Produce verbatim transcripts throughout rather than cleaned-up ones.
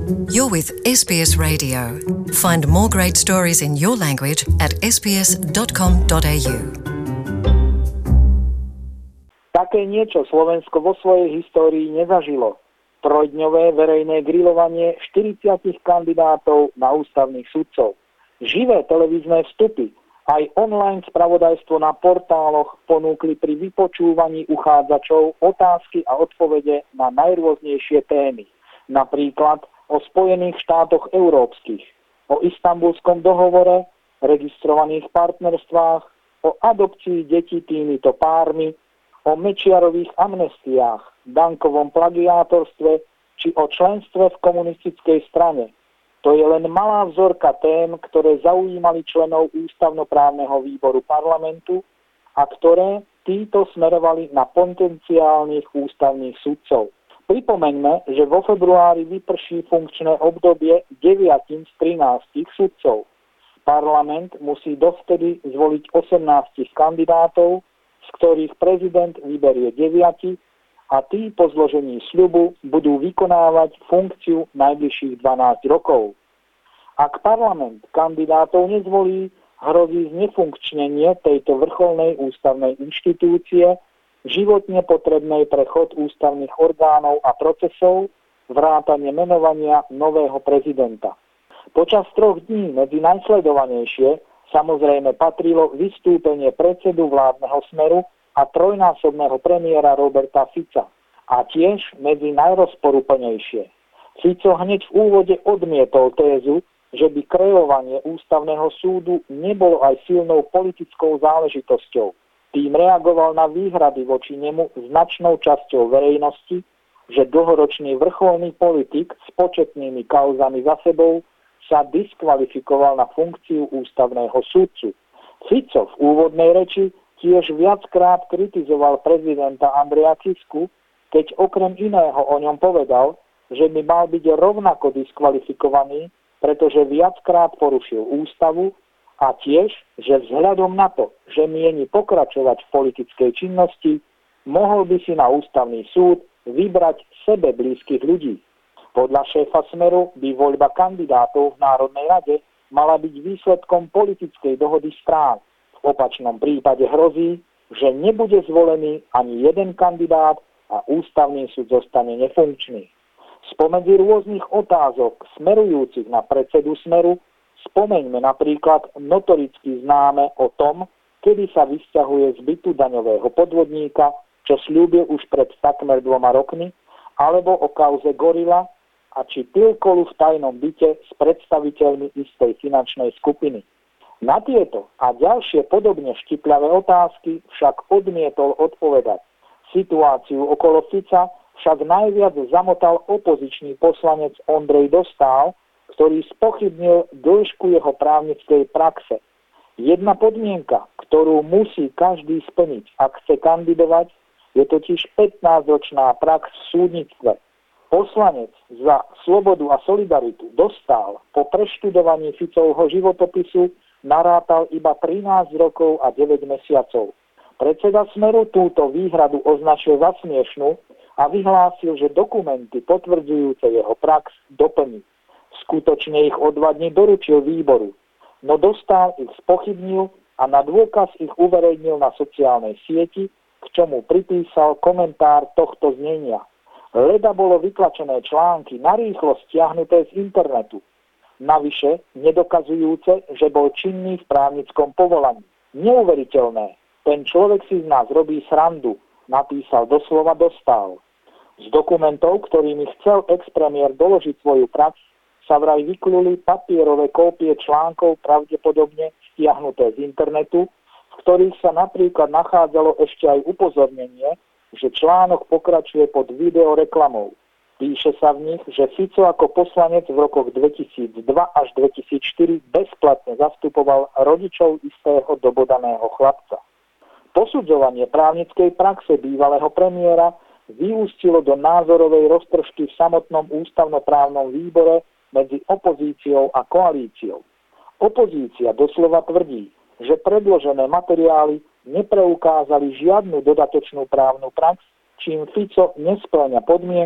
You're with es bí es Radio. Find more great stories in your language at es bí es dot com dot a u. Také niečo Slovensko vo svojej histórii nezažilo. Trojdňové verejné grilovanie štyridsať kandidátov na ústavných sudcov. Živé televízne vstupy, aj online spravodajstvo na portáloch ponúkli pri vypočúvaní uchádzačov otázky a odpovede na najrôznejšie témy. Napríklad o Spojených štátoch európskych, o Istanbulskom dohovore, registrovaných partnerstvách, o adopcii detí týmito pármi, o Mečiarových amnestiách, Dankovom plagiátorstve či o členstve v komunistickej strane. To je len malá vzorka tém, ktoré zaujímali členov ústavnoprávneho výboru parlamentu a ktoré títo smerovali na potenciálnych ústavných sudcov. Pripomeňme, že vo februári vyprší funkčné obdobie deviatim z trinástich sudcov. Parlament musí dovtedy zvoliť osemnásť kandidátov, z ktorých prezident vyberie deviatich a tí po zložení sľubu budú vykonávať funkciu najbližších dvanásť rokov. Ak parlament kandidátov nezvolí, hrozí znefunkčnenie tejto vrcholnej ústavnej inštitúcie, životne potrebnej pre chod ústavných orgánov a procesov, vrátane menovania nového prezidenta. Počas troch dní medzi najsledovanejšie samozrejme patrilo vystúpenie predsedu vládneho Smeru a trojnásobného premiéra Roberta Fica. A tiež medzi najrozporuplnejšie. Fico hneď v úvode odmietol tézu, že by kreovanie ústavného súdu nebolo aj silnou politickou záležitosťou. Tým reagoval na výhrady voči nemu značnou časťou verejnosti, že dlhoročný vrcholný politik s početnými kauzami za sebou sa diskvalifikoval na funkciu ústavného súdcu. Fico v úvodnej reči tiež viackrát kritizoval prezidenta Andreja Kisku, keď okrem iného o ňom povedal, že by mal byť rovnako diskvalifikovaný, pretože viackrát porušil ústavu, a tiež, že vzhľadom na to, že mieni pokračovať v politickej činnosti, mohol by si na ústavný súd vybrať sebe blízkych ľudí. Podľa šéfa Smeru by voľba kandidátov v Národnej rade mala byť výsledkom politickej dohody strán. V opačnom prípade hrozí, že nebude zvolený ani jeden kandidát a ústavný súd zostane nefunkčný. Spomedzi rôznych otázok smerujúcich na predsedu Smeru spomeňme napríklad notoricky známe o tom, kedy sa vysťahuje z bytu daňového podvodníka, čo sľúbil už pred takmer dvoma rokmi, alebo o kauze Gorila a či pil kolu v tajnom byte s predstaviteľmi istej finančnej skupiny. Na tieto a ďalšie podobne štipľavé otázky však odmietol odpovedať. Situáciu okolo Fica však najviac zamotal opozičný poslanec Ondrej Dostál, ktorý spochybnil dĺžku jeho právnickej praxe. Jedna podmienka, ktorú musí každý splniť, ak chce kandidovať, je totiž pätnásťročná prax v súdnictve. Poslanec za slobodu a solidaritu Dostál po preštudovaní Ficovho životopisu narátal iba trinásť rokov a deväť mesiacov. Predseda Smeru túto výhradu označil za smiešnú a vyhlásil, že dokumenty potvrdzujúce jeho prax doplní. Skutočne ich o dva dni doručil výboru, no Dostál ich spochybnil a na dôkaz ich uverejnil na sociálnej sieti, k čomu pripísal komentár tohto znenia. Leda bolo vytlačené články narýchlo stiahnuté z internetu, navyše nedokazujúce, že bol činný v právnickom povolaní. Neuveriteľné, ten človek si z nás robí srandu, napísal doslova Dostál. Z dokumentov, ktorými chcel ex-premiér doložiť svoju prax, sa vraj vykluli papierové kópie článkov pravdepodobne stiahnuté z internetu, v ktorých sa napríklad nachádzalo ešte aj upozornenie, že článok pokračuje pod videoreklamou. Píše sa v nich, že Fico ako poslanec v rokoch dvetisícdva až dvetisícštyri bezplatne zastupoval rodičov istého dobodaného chlapca. Posudzovanie právnickej praxe bývalého premiéra vyústilo do názorovej roztržky v samotnom ústavnoprávnom výbore medzi opozíciou a koalíciou. Opozícia doslova tvrdí, že predložené materiály nepreukázali žiadnu dodatočnú právnu prax, čím Fico nespĺňa podmienku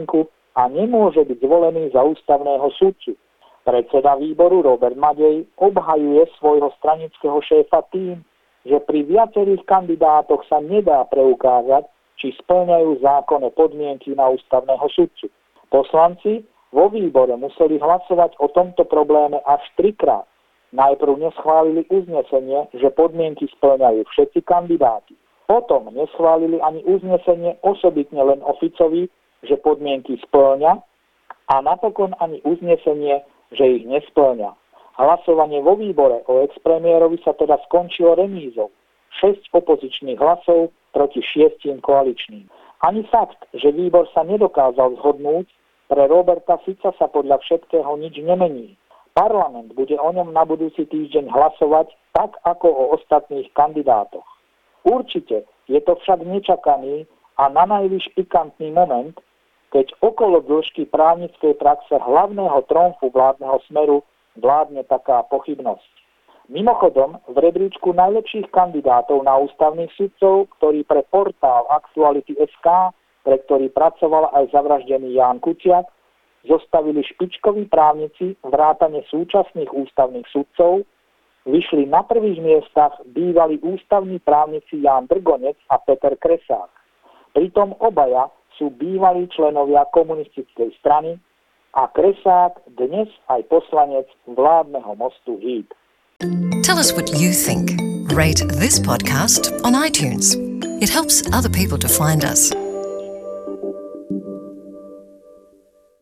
a nemôže byť zvolený za ústavného sudcu. Predseda výboru Robert Madej obhajuje svojho stranického šéfa tým, že pri viacerých kandidátoch sa nedá preukázať, či spĺňajú zákonné podmienky na ústavného sudcu. Poslanci vo výbore museli hlasovať o tomto probléme až trikrát. Najprv neschválili uznesenie, že podmienky spĺňajú všetci kandidáti. Potom neschválili ani uznesenie osobitne len o Ficovi, že podmienky spĺňa, a napokon ani uznesenie, že ich nespĺňa. Hlasovanie vo výbore o ex-premiérovi sa teda skončilo remízou. šesť opozičných hlasov proti šiestim koaličným. Ani fakt, že výbor sa nedokázal zhodnúť, pre Roberta Fica sa podľa všetkého nič nemení. Parlament bude o ňom na budúci týždeň hlasovať tak ako o ostatných kandidátoch. Určite je to však nečakaný a nanajvyš pikantný moment, keď okolo dĺžky právnickej praxe hlavného tromfu vládneho Smeru vládne taká pochybnosť. Mimochodom, v rebríčku najlepších kandidátov na ústavných sudcov, ktorý pre portál Aktuality bodka es ká, pre ktorý pracoval aj zavraždený Ján Kuciak, zostavili špičkoví právnici vrátane súčasných ústavných sudcov, vyšli na prvých miestach bývalí ústavní právnici Ján Drgonec a Peter Kresák. Pritom obaja sú bývalí členovia komunistickej strany a Kresák dnes aj poslanec vládneho mostu Híd. Tell us what you think. Rate this podcast on iTunes. It helps other people to find us.